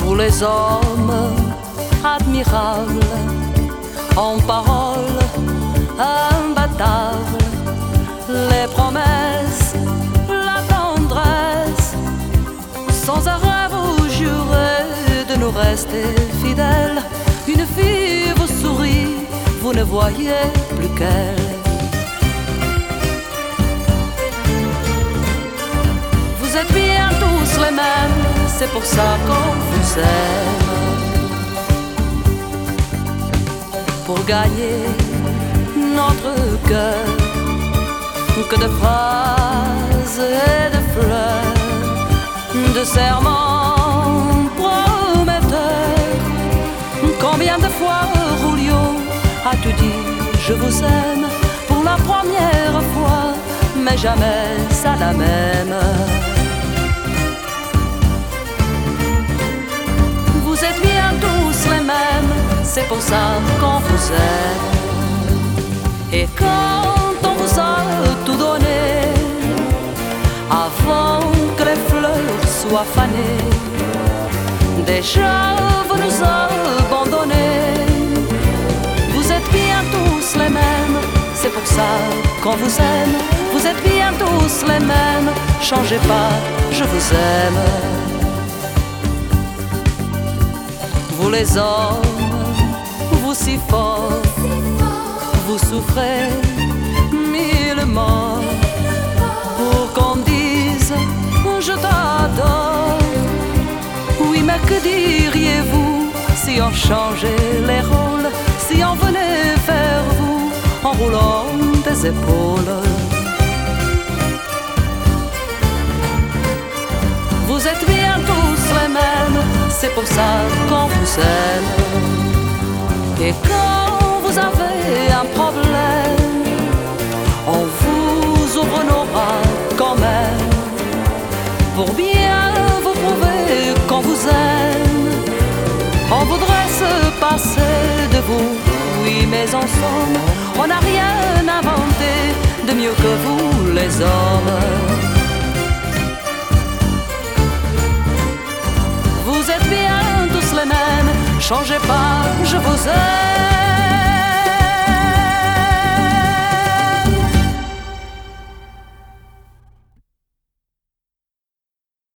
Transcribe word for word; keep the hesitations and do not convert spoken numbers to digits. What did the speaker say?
Vous les hommes admirables, en parole imbattable, les promesses, la tendresse, sans arrêt vous jurez de nous rester fidèles. Une fille vous sourit, vous ne voyez plus qu'elle. Vous êtes bien tous les mêmes, c'est pour ça qu'on vous aime. Pour gagner notre cœur, que de phrases et de fleurs, de serments prometteurs. Combien de fois, Julio, as-tu dit je vous aime pour la première fois, mais jamais à la même. Vous êtes bien tous les mêmes, c'est pour ça qu'on vous aime. Et quand on vous a tout donné, avant que les fleurs soient fanées, déjà vous nous abandonnez. Vous êtes bien tous les mêmes, c'est pour ça qu'on vous aime. Vous êtes bien tous les mêmes, changez pas, je vous aime. Vous les hommes, vous si forts, vous souffrez mille morts pour qu'on dise je t'adore. Oui, mais que diriez-vous si on changeait les rôles, si on venait vers vous en roulant des épaules? Vous êtes bien tous les mêmes, c'est pour ça qu'on vous aime. Et quand vous avez un problème, on vous ouvre nos bras quand même, pour bien vous prouver qu'on vous aime. On voudrait se passer de vous, oui, mais en somme, on n'a rien inventé de mieux que vous les hommes. Vous êtes bien tous les mêmes, changez pas, je vous aime.